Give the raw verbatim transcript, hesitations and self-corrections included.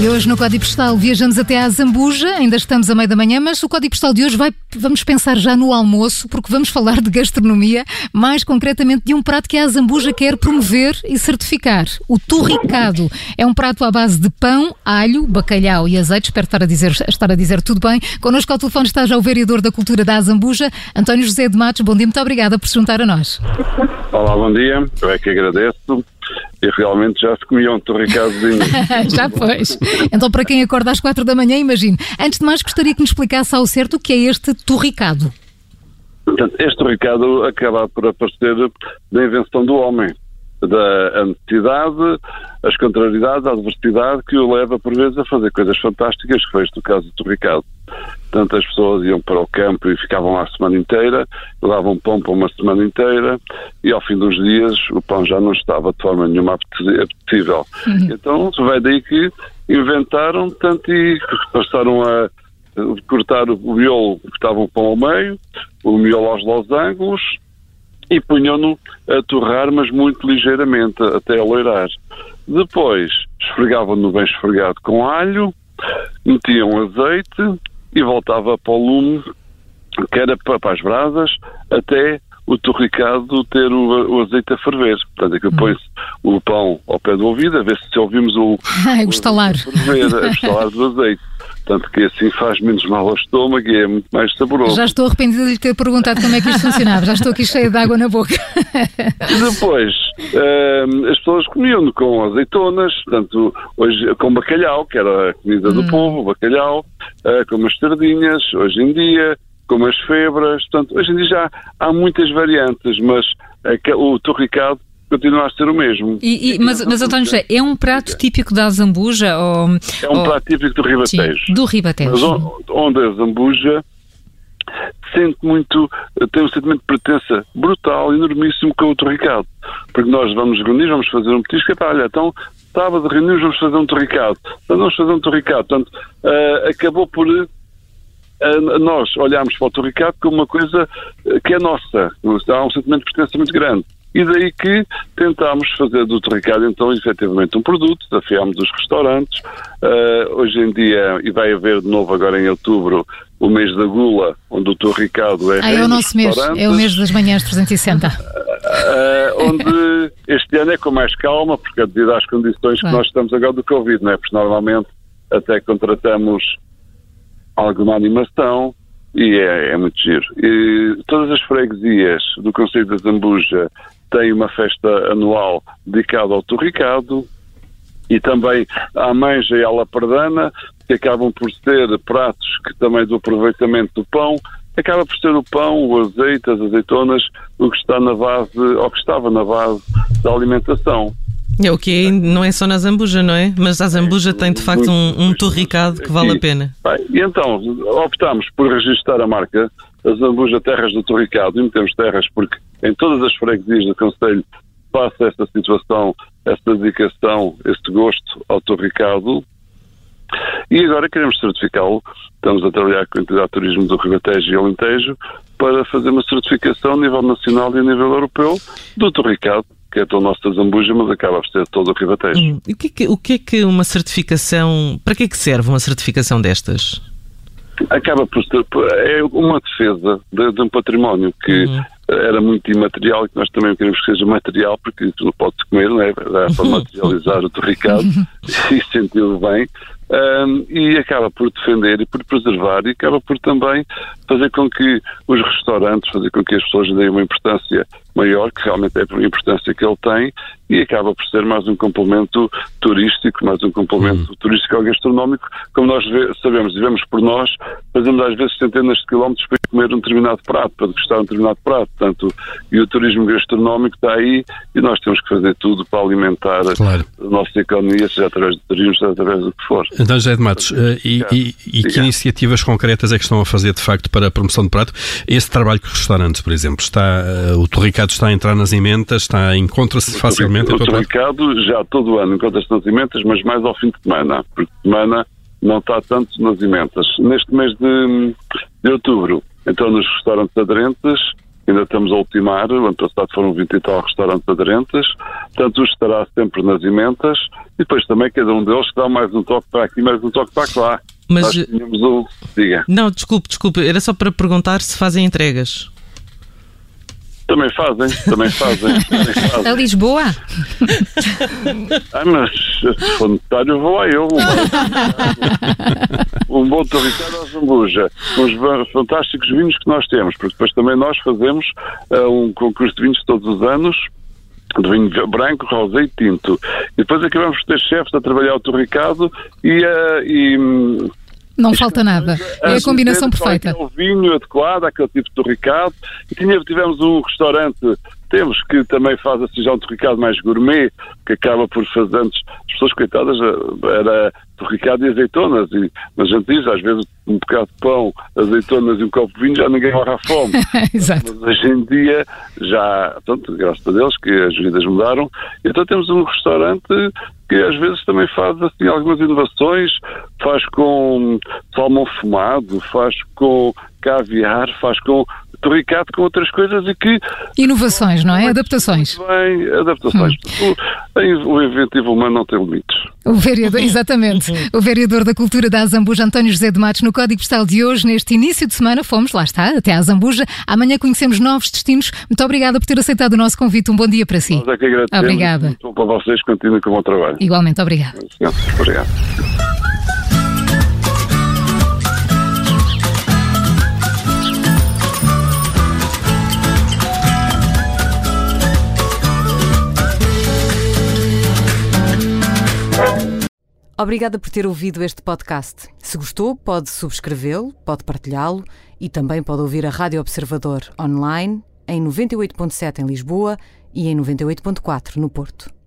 hoje no Código Postal viajamos até à Zambuja, ainda estamos a meio da manhã, mas o Código Postal de hoje vai, vamos pensar já no almoço, porque vamos falar de gastronomia, mais concretamente de um prato que a Zambuja quer promover e certificar, o torricado. É um prato à base de pão, alho, bacalhau e azeite, espero estar a dizer, estar a dizer tudo bem. Connosco ao telefone está já o vereador da Cultura da Zambuja, António José de Matos. Bom dia, muito obrigada por se juntar a nós. Olá, bom dia, eu é que agradeço. E realmente já se comia um torricadozinho. Já pois. Então, para quem acorda às quatro da manhã, imagine. Antes de mais, gostaria que nos explicasse ao certo o que é este torricado. Portanto, este torricado acaba por aparecer da invenção do homem, da necessidade, as contrariedades, a adversidade que o leva, por vezes, a fazer coisas fantásticas, que foi este o caso do torricado. Portanto, as pessoas iam para o campo e ficavam lá a semana inteira, levavam pão para uma semana inteira e ao fim dos dias o pão já não estava de forma nenhuma apetecível. Uhum. Então, vai daí que inventaram, portanto, e passaram a cortar o miolo, cortavam o pão ao meio, o miolo aos losangos e punham-no a torrar, mas muito ligeiramente, até aleirar. Depois, esfregavam-no bem esfregado com alho, metiam azeite e voltava para o lume, que era para as brasas, até o torricado ter o, o azeite a ferver. Portanto, é que põe-se o pão ao pé do ouvido, a ver se ouvimos o, Ai, o estalar. O ferver, o estalar do azeite. Portanto, que assim faz menos mal ao estômago e é muito mais saboroso. Já estou arrependida de lhe ter perguntado como é que isto funcionava. Já estou aqui cheia de água na boca. Depois, uh, as pessoas comiam com azeitonas, portanto, hoje com bacalhau, que era a comida hum. do povo, bacalhau, uh, com umas sardinhas, hoje em dia, com umas febras. Portanto, hoje em dia já há muitas variantes, mas uh, o torricado continua a ser o mesmo. E, e, mas, mas, António José, é um prato típico da Zambuja? Ou, é um ou... prato típico do Ribatejo. Sim, do Ribatejo. Mas onde a Zambuja sente muito, tem um sentimento de pertença brutal, enormíssimo com o torricado. Porque nós vamos reunir, vamos fazer um petisco, e olha, então sábado reunimos, vamos fazer um torricado. Então vamos fazer um torricado. Portanto, uh, acabou por... Uh, nós olharmos para o torricado como uma coisa que é nossa. Há um sentimento de pertença muito grande. E daí que tentámos fazer do torricado, então, efetivamente um produto, desafiámos os restaurantes. Uh, hoje em dia, e vai haver de novo agora em outubro, o mês da gula, onde o torricado é... Ah, é o nosso mês, é o mês das manhãs trezentos e sessenta. Uh, onde este ano é com mais calma, porque é devido às condições claro. que nós estamos agora do Covid, não é? Porque normalmente até contratamos alguma animação e é, é muito giro. E todas as freguesias do concelho da Zambuja têm uma festa anual dedicada ao torricado e também à manja e à lapardana, que acabam por ser pratos que também do aproveitamento do pão, acaba por ser o pão, o azeite, as azeitonas, o que está na base, ou que estava na base da alimentação. É o que não é só na Zambuja, não é? Mas a Zambuja tem de facto um, um torricado que vale a pena. Bem, e então optámos por registrar a marca a Zambuja Terras do Torricado, e metemos terras porque em todas as freguesias do concelho passa esta situação, esta dedicação, este gosto ao torricado. E agora queremos certificá-lo. Estamos a trabalhar com a entidade de turismo do Ribatejo e Alentejo para fazer uma certificação a nível nacional e a nível europeu do torricado, que é toda a nossa Zambuja, mas acaba por ser todo o Ribatejo. Hum, e o que, é que, o que é que uma certificação... Para que é que serve uma certificação destas? Acaba por ser... É uma defesa de, de um património que uhum. era muito imaterial e que nós também queremos que seja material, porque isso não pode comer, não é? Dá para materializar o torricado e sentir bem. Um, e acaba por defender e por preservar e acaba por também fazer com que os restaurantes, fazer com que as pessoas deem uma importância maior, que realmente é a importância que ele tem, e acaba por ser mais um complemento turístico, mais um complemento uhum. turístico ao gastronómico, como nós sabemos e vemos por nós, fazemos às vezes centenas de quilómetros para comer um determinado prato, para degustar um determinado prato, portanto, e o turismo gastronómico está aí e nós temos que fazer tudo para alimentar claro. a nossa economia, seja através do turismo, seja através do que for. Então, José de Matos, uh, e, e, e que iniciativas concretas é que estão a fazer, de facto, para a promoção do prato? Esse trabalho com os restaurantes, por exemplo, está, uh, o torricado está a entrar nas emendas, está, encontra-se facilmente? O torricado já todo o ano encontra-se nas emendas, mas mais ao fim de semana, porque de semana não está tanto nas emendas. Neste mês de, de outubro, então nos restaurantes aderentes, ainda estamos a ultimar, o ano passado foram vinte e tal restaurantes aderentes, portanto estará sempre nas emendas, e depois também cada um deles dá mais um toque para aqui, mais um toque para lá. Mas... Nós tínhamos um... Diga. Não, desculpe, desculpe, era só para perguntar se fazem entregas. Também fazem, também fazem. Também fazem. A Lisboa? Ah, mas se for necessário vou lá eu. Um bom torricado à Zambuja, com os fantásticos vinhos que nós temos, porque depois também nós fazemos uh, um concurso de vinhos todos os anos, de vinho branco, rosé e tinto. E depois acabamos de ter chefes a trabalhar o torricado e... Uh, e não falta nada. É a combinação perfeita. O vinho adequado àquele tipo de torricado. E tivemos um restaurante, temos, que também faz assim já um torricado mais gourmet, que acaba por fazer antes, as pessoas coitadas, era torricado e azeitonas. E, mas a gente diz, às vezes, um bocado de pão, azeitonas e um copo de vinho, já ninguém morre à fome. Exato. Mas hoje em dia, já, portanto, graças a Deus, que as vidas mudaram. Então temos um restaurante que às vezes também faz assim algumas inovações, faz com salmão fumado, faz com caviar, faz com torricado, com outras coisas e que... Inovações, não é? Adaptações. Bem, adaptações. Hum. O, o inventivo humano não tem limites. O vereador, exatamente. O vereador da Cultura da Azambuja, António José de Matos, no Código Postal de hoje, neste início de semana, fomos, lá está, até a Azambuja. Amanhã conhecemos novos destinos. Muito obrigada por ter aceitado o nosso convite. Um bom dia para si. Nós é que agradecemos. Obrigada. Muito para vocês, continuem com o bom trabalho. Igualmente, obrigada. Obrigado. Obrigada por ter ouvido este podcast. Se gostou, pode subscrevê-lo, pode partilhá-lo e também pode ouvir a Rádio Observador online em noventa e oito ponto sete em Lisboa e em noventa e oito ponto quatro no Porto.